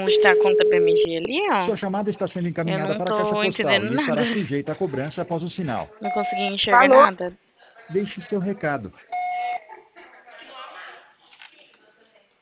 onde está a conta BMG ali, ó. Sua chamada está sendo Eu encaminhada não para a caixa tô postal entendendo e estará nada. sujeita à cobrança após o sinal. Não consegui enxergar Alô? nada. Deixe seu recado.